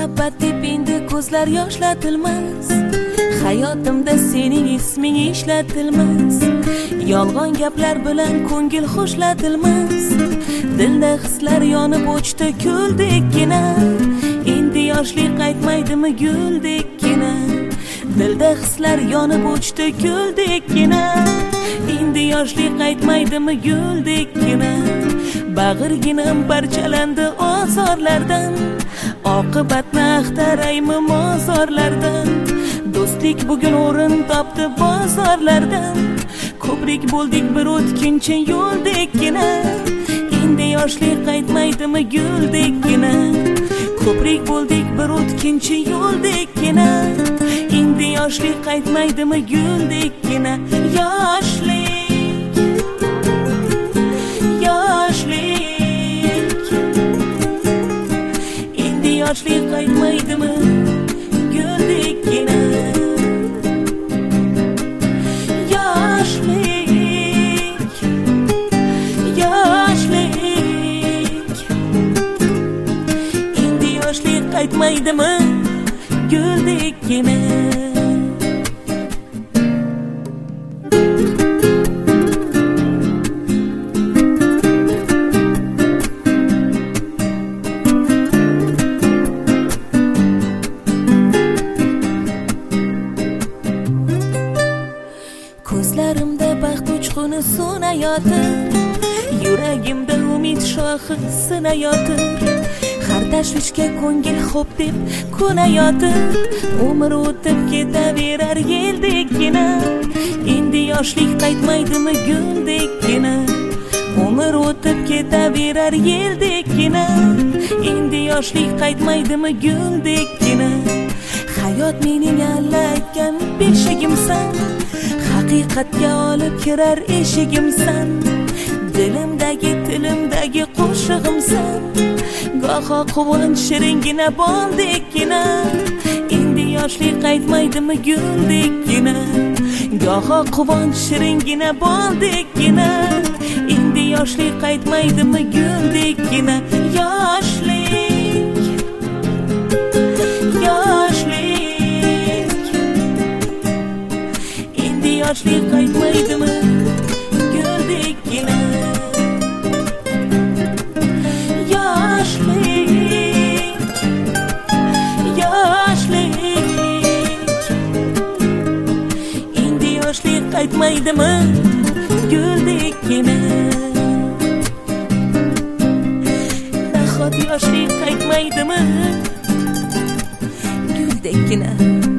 muhabbat deb endi ko'zlar yoshlatilmas, hayotimda sening isming ishlatilmas, yolg'on gaplar bilan ko'ngil xushlatilmas, dilda hislar yonib o'chdi kuldekgina, endi yoshlik qaytmaydimi guldekgina, dilda hislar yonib o'chdi kuldekgina, endi yoshlik qaytmaydimi guldekgina, bag'irginam parchalandi ozorlardan, oqibatni axtaraymi mozorlardan, do'stlik bugun o'rin topdi bozorlardan, ko'prik bo'ldik bir o'tkinchi yo'ldekgina, endi yoshlik qaytmaydimi guldekgina, ko'prik bo'ldik bir o'tkinchi yo'ldekgina, endi yoshlik qaytmaydimi guldekgina, yoshlik, yoshlik, endi yoshlik qaytmaydimi guldekgina, yoshlik, yoshlik, endi yoshlik qaytmaydimi guldekgina. Ko'zlarimda baxt uchquni so'nayotir, yuragimda umid shoxi sinayotir, har tashvishga ko'ngil xo'p deb ko'nayotir, umr o'tib ketaverar yeldekgina, endi yoshlik qaytmaydimi guldekgina, umr o'tib ketaverar yeldekgina, endi yoshlik qaytmaydimi guldekgina, hayot mening alla aytgan beshigimsan, haqiqatga olib kirar eshigimsan, dilimdagi tilimdagi qo'shig'imsan, goho quvonch shiringina boldekgina, endi yoshlik qaytmaydimi guldekgina, goho quvonch shiringina boldekgina, endi yoshlik qaytmaydimi guldekgina, yoshlik, yoshlik, endi yoshlik qaytmaydimi guldekgina, yoshlik, yoshlik, endi yoshlik qaytmaydimi guldekgina, nahot yoshlik qaytmaydimi guldekgina.